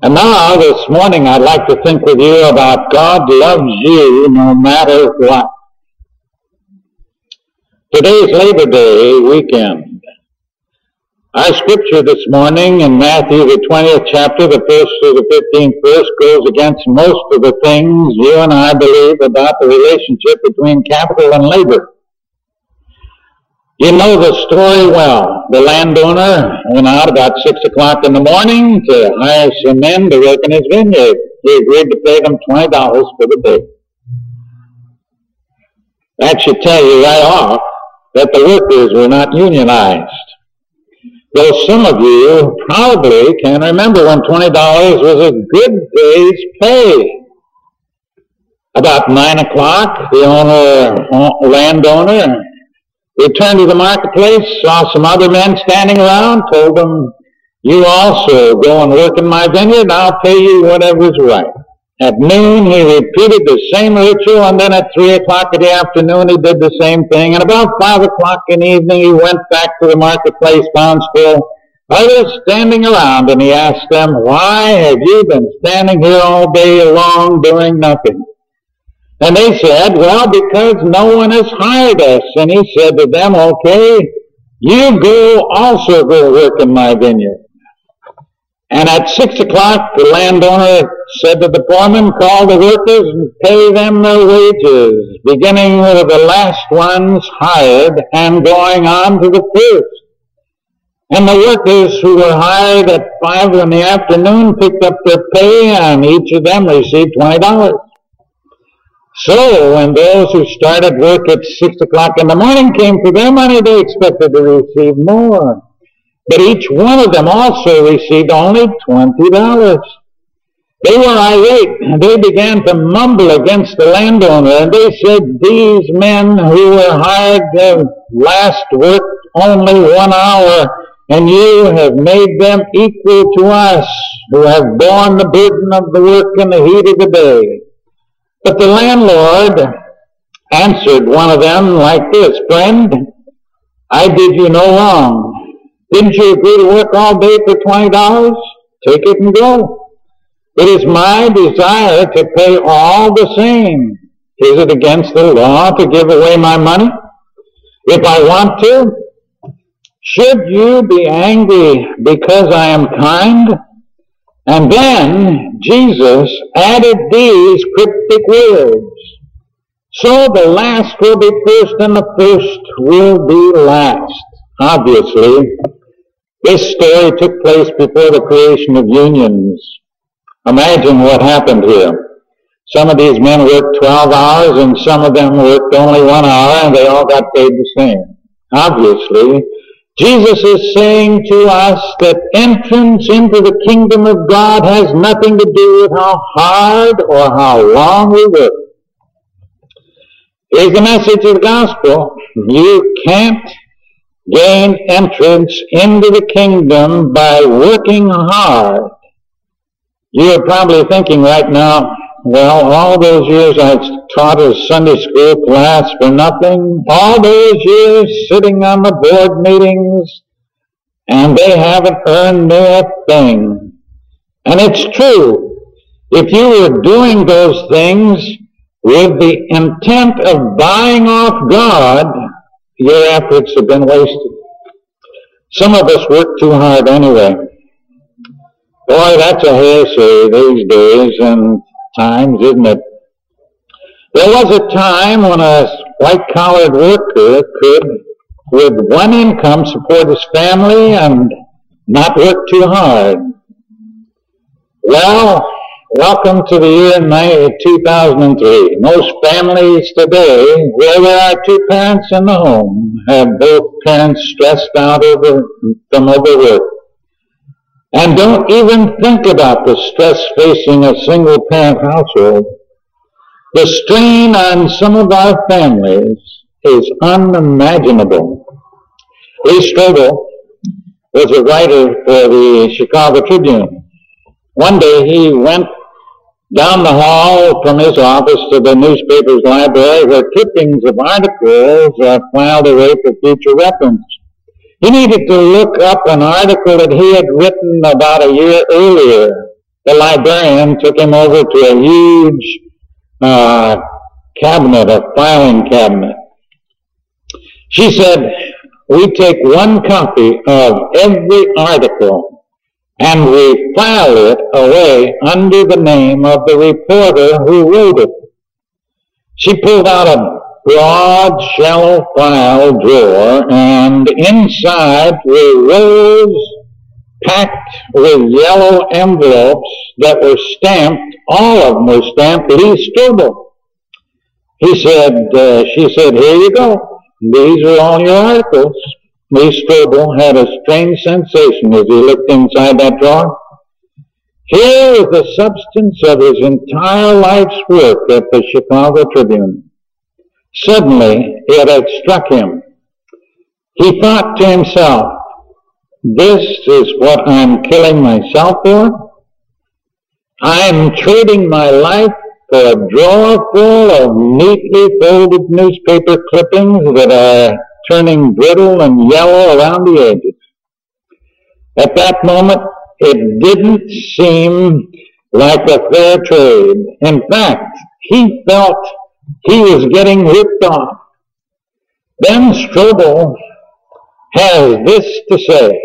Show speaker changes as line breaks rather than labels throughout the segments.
And now, this morning, I'd like to think with you about God loves you no matter what. Today's Labor Day weekend. Our scripture this morning in Matthew, the 20th chapter, the 1st through the 15th verse, goes against most of the things you and I believe about the relationship between capital and labor. You know the story well. The landowner went out about 6 o'clock in the morning to hire some men to work in his vineyard. He agreed to pay them $20 for the day. That should tell you right off that the workers were not unionized. Though some of you probably can remember when $20 was a good day's pay. About 9 o'clock, the landowner returned to the marketplace, saw some other men standing around, told them, "You also go and work in my vineyard, and I'll pay you whatever's right." At noon, he repeated the same ritual, and then at 3 o'clock in the afternoon, he did the same thing. And about 5 o'clock in the evening, he went back to the marketplace, found still others standing around, and he asked them, "Why have you been standing here all day long doing nothing?" And they said, "Well, because no one has hired us." And he said to them, "Okay, you also go work in my vineyard." And at 6 o'clock, the landowner said to the foreman, "Call the workers and pay them their wages, beginning with the last ones hired and going on to the first." And the workers who were hired at 5 in the afternoon picked up their pay, and each of them received $20. So when those who started work at 6 o'clock in the morning came for their money, they expected to receive more. But each one of them also received only $20. They were irate. They began to mumble against the landowner, and they said, "These men who were hired have last worked only 1 hour, and you have made them equal to us, who have borne the burden of the work in the heat of the day." But the landlord answered one of them like this, "Friend, I did you no wrong. Didn't you agree to work all day for $20? Take it and go. It is my desire to pay all the same. Is it against the law to give away my money? If I want to, should you be angry because I am kind?" And then Jesus added these cryptic words, "So the last will be first and the first will be last." Obviously, this story took place before the creation of unions. Imagine what happened here. Some of these men worked 12 hours and some of them worked only 1 hour, and they all got paid the same. Obviously, Jesus is saying to us that entrance into the kingdom of God has nothing to do with how hard or how long we work. Here's the message of the gospel. You can't gain entrance into the kingdom by working hard. You're probably thinking right now, "Well, all those years I've taught a Sunday school class for nothing, all those years sitting on the board meetings, and they haven't earned me a thing." And it's true. If you were doing those things with the intent of buying off God, your efforts have been wasted. Some of us work too hard anyway. Boy, that's a heresy these days and times, isn't it? There was a time when a white-collared worker could, with one income, support his family and not work too hard. Well, welcome to the year 2003. Most families today, where there are two parents in the home, have both parents stressed out from overwork. And don't even think about the stress facing a single-parent household. The strain on some of our families is unimaginable. Lee Strobel was a writer for the Chicago Tribune. One day he went down the hall from his office to the newspaper's library where clippings of articles are filed away for future reference. He needed to look up an article that he had written about a year earlier. the librarian took him over to a huge cabinet, a filing cabinet. She said, we take one copy of every article and we file it away under the name of the reporter who wrote it. She pulled out a broad, shallow file drawer, and inside were rolls packed with yellow envelopes that were stamped. All of them were stamped Lee Strobel. She said, here you go. These are all your articles. Lee Strobel had a strange sensation as he looked inside that drawer. Here is the substance of his entire life's work at the Chicago Tribune. Suddenly, it had struck him. He thought to himself, this is what I'm killing myself for? I'm trading my life for a drawer full of neatly folded newspaper clippings that are turning brittle and yellow around the edges. At that moment, it didn't seem like a fair trade. In fact, he felt he was getting ripped off. Then Strobel has this to say.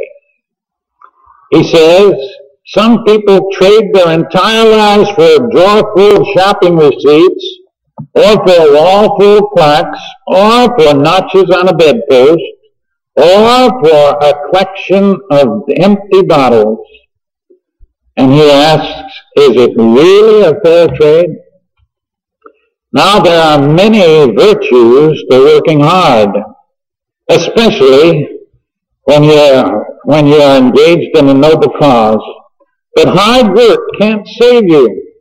He says, some people trade their entire lives for a drawer full of shopping receipts, or for a wall full of plaques, or for notches on a bedpost, or for a collection of empty bottles. And he asks, is it really a fair trade? Now there are many virtues to working hard, especially when you're engaged in a noble cause. But hard work can't save you.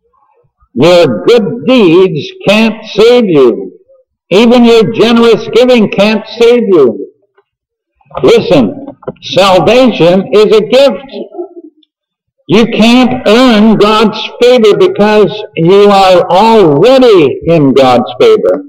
Your good deeds can't save you. Even your generous giving can't save you. Listen, salvation is a gift. You can't earn God's favor because you are already in God's favor.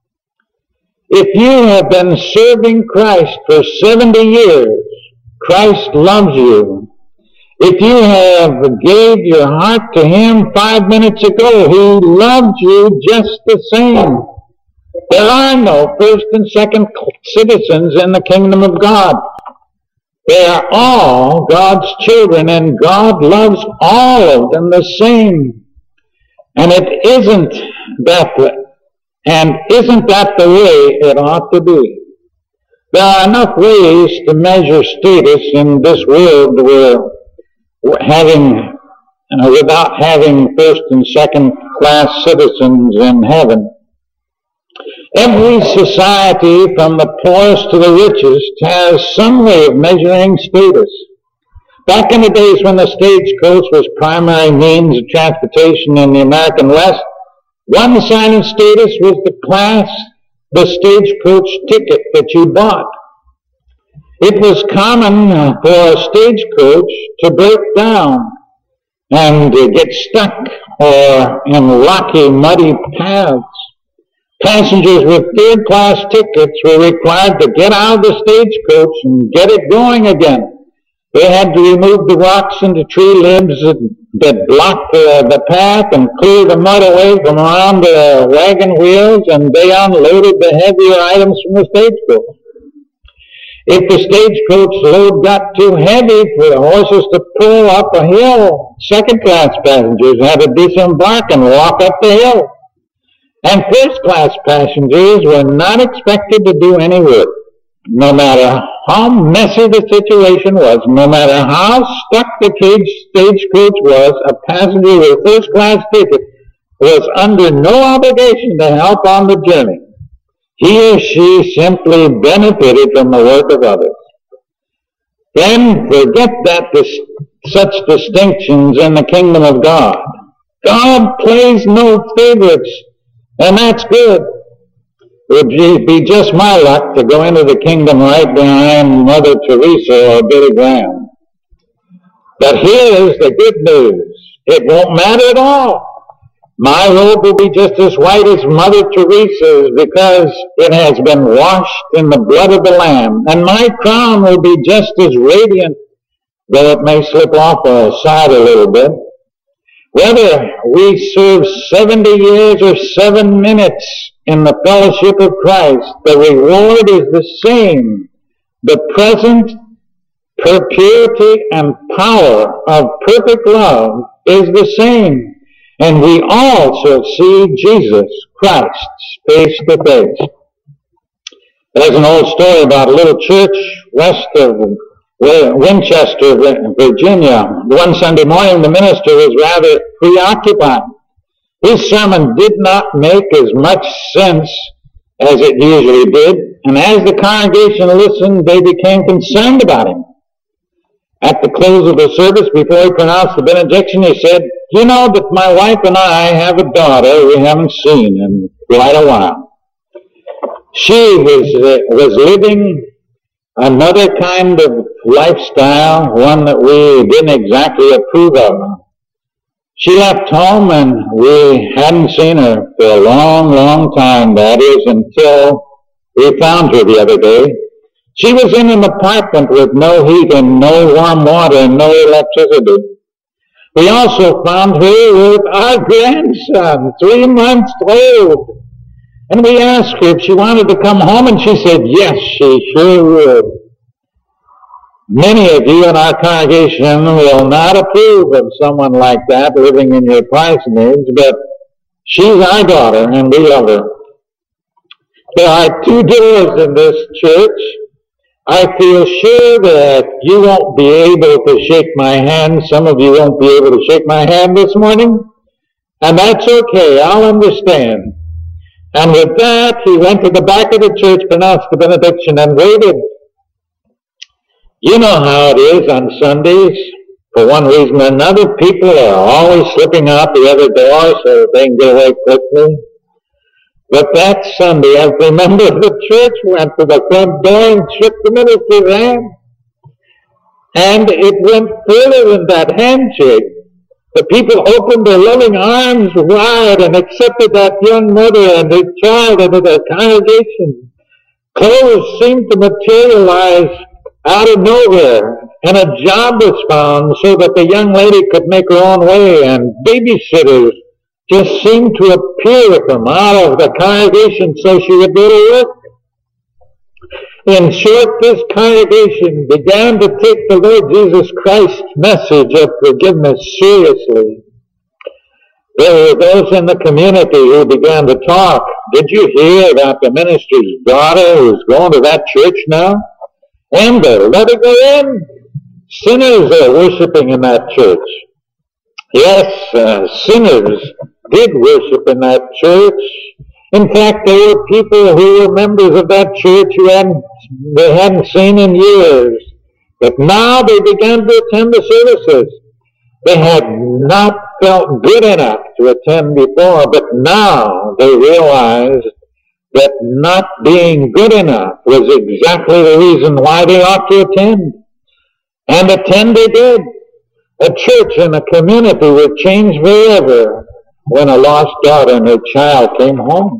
If you have been serving Christ for 70 years, Christ loves you. If you have gave your heart to Him 5 minutes ago, He loves you just the same. There are no first and second citizens in the kingdom of God. They are all God's children, and God loves all of them the same. And isn't that the way it ought to be? There are enough ways to measure status in this world without having first and second class citizens in heaven. Every society, from the poorest to the richest, has some way of measuring status. Back in the days when the stagecoach was primary means of transportation in the American West, one sign of status was the stagecoach ticket that you bought. It was common for a stagecoach to break down and get stuck or in rocky, muddy paths. Passengers with third-class tickets were required to get out of the stagecoach and get it going again. They had to remove the rocks and the tree limbs that blocked the path and clear the mud away from around the wagon wheels, and they unloaded the heavier items from the stagecoach. If the stagecoach load got too heavy for the horses to pull up a hill, second-class passengers had to disembark and walk up the hill. And first-class passengers were not expected to do any work. No matter how messy the situation was, no matter how stuck the stagecoach was, a passenger with a first-class ticket was under no obligation to help on the journey. He or she simply benefited from the work of others. Then forget such distinctions in the kingdom of God. God plays no favorites. And that's good. It would be just my luck to go into the kingdom right behind Mother Teresa or Billy Graham. But here's the good news. It won't matter at all. My robe will be just as white as Mother Teresa's because it has been washed in the blood of the Lamb. And my crown will be just as radiant, though it may slip off the side a little bit, Whether we serve 70 years or 7 minutes in the fellowship of Christ, the reward is the same. The present purity and power of perfect love is the same. And we all shall see Jesus Christ face to face. There's an old story about a little church west of Winchester, Virginia. One Sunday morning, the minister was rather preoccupied. His sermon did not make as much sense as it usually did, and as the congregation listened, they became concerned about him. At the close of the service, before he pronounced the benediction, he said, "You know that my wife and I have a daughter we haven't seen in quite a while. She was living another kind of lifestyle, one that we didn't exactly approve of. She left home and we hadn't seen her for a long, long time, that is, until we found her the other day. She was in an apartment with no heat and no warm water and no electricity. We also found her with our grandson, 3 months old. And we asked her if she wanted to come home, and she said, yes, she sure would. Many of you in our congregation will not approve of someone like that living in your parsonage, but she's our daughter, and we love her. There are 2 doors in this church. I feel sure that you won't be able to shake my hand. Some of you won't be able to shake my hand this morning, and that's okay. I'll understand. And with that, he went to the back of the church, pronounced the benediction, and waited. You know how it is on Sundays. For one reason or another, people are always slipping out the other door so they can get away quickly. But that Sunday, every member of the church went to the front door and shook the minister's hand. And it went further than that handshake. The people opened their loving arms wide and accepted that young mother and her child into their congregation. Clothes seemed to materialize out of nowhere, and a job was found so that the young lady could make her own way, and babysitters just seemed to appear with them out of the congregation so she would go to work. In short, this congregation began to take the Lord Jesus Christ's message of forgiveness seriously. There were those in the community who began to talk. Did you hear about the minister's daughter who's going to that church now? And let her go in. Sinners are worshiping in that church. Yes, sinners did worship in that church. In fact, there were people who were members of that church who they hadn't seen in years. But now they began to attend the services. They had not felt good enough to attend before, but now they realized that not being good enough was exactly the reason why they ought to attend. And attend they did. A church and a community were changed forever when a lost daughter and her child came home.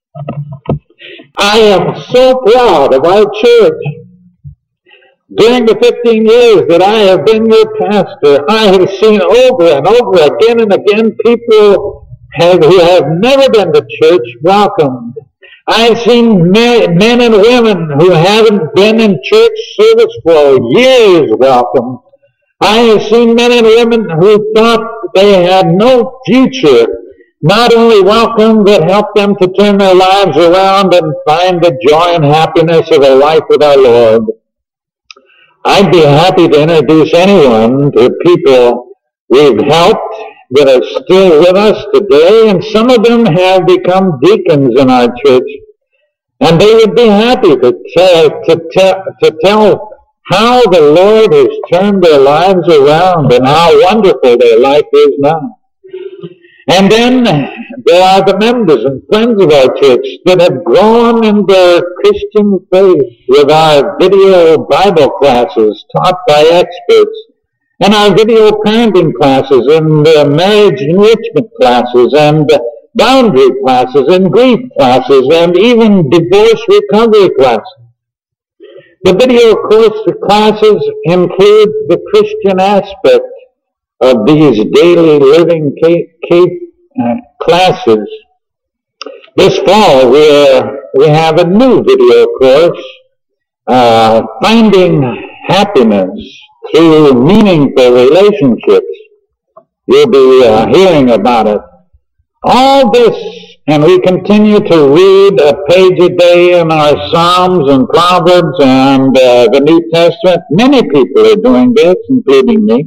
I am so proud of our church. During the 15 years that I have been your pastor, I have seen over and over again and again people who have never been to church welcomed. I've seen men and women who haven't been in church service for years welcomed. I have seen men and women who thought they had no future not only welcomed, but helped them to turn their lives around and find the joy and happiness of a life with our Lord. I'd be happy to introduce anyone to people we've helped that are still with us today, and some of them have become deacons in our church, and they would be happy to tell how the Lord has turned their lives around and how wonderful their life is now. And then there are the members and friends of our church that have grown in their Christian faith with our video Bible classes taught by experts, and our video parenting classes, and marriage enrichment classes, and boundary classes, and grief classes, and even divorce recovery classes. The video course classes include the Christian aspect of these daily living classes. This fall we have a new video course, Finding Happiness Through Meaningful Relationships. You'll be hearing about it. All this, and we continue to read a page a day in our Psalms and Proverbs and the New Testament. Many people are doing this, including me.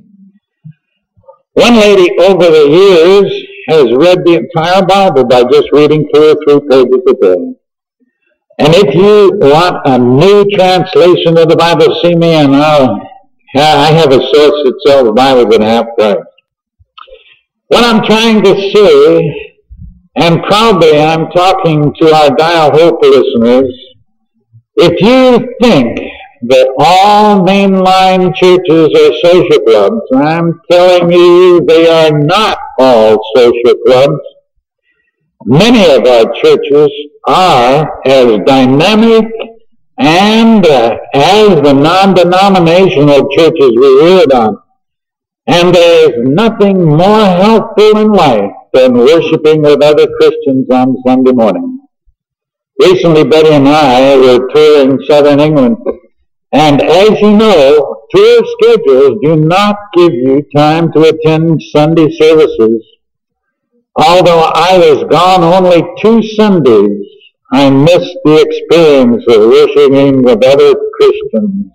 One lady over the years has read the entire Bible by just reading 2 or 3 pages a day. And if you want a new translation of the Bible, see me, and I have a source that sells Bibles at half price. What I'm trying to say, and probably I'm talking to our Dial Hope listeners, if you think that all mainline churches are social clubs, I'm telling you they are not all social clubs. Many of our churches are as dynamic and as the non-denominational churches we read on. And there is nothing more helpful in life than worshiping with other Christians on Sunday morning. Recently, Betty and I were touring Southern England, and as you know, tour schedules do not give you time to attend Sunday services. Although I was gone only 2 Sundays, I missed the experience of worshiping with other Christians.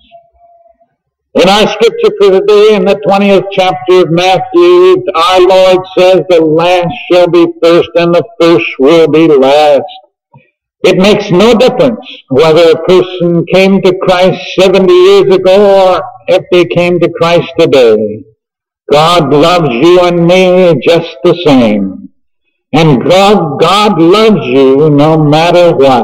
In our scripture for today, in the 20th chapter of Matthew, our Lord says, the last shall be first and the first will be last. It makes no difference whether a person came to Christ 70 years ago or if they came to Christ today. God loves you and me just the same. And God loves you no matter what.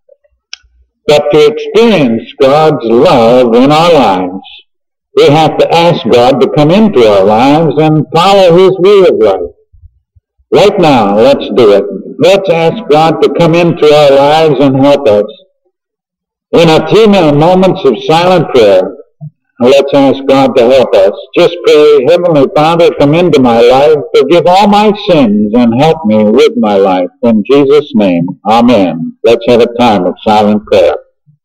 But to experience God's love in our lives, we have to ask God to come into our lives and follow His way of life. Right now, let's do it. Let's ask God to come into our lives and help us. In a few moments of silent prayer, let's ask God to help us. Just pray, Heavenly Father, come into my life, forgive all my sins, and help me with my life. In Jesus' name, amen. Let's have a time of silent prayer.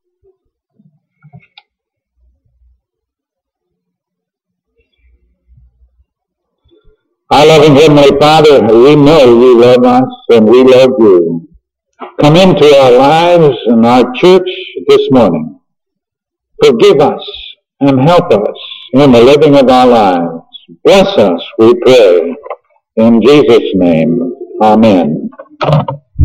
Our loving Heavenly Father, we know you love us and we love you. Come into our lives and our church this morning. Forgive us and help us in the living of our lives. Bless us, we pray. In Jesus' name, amen.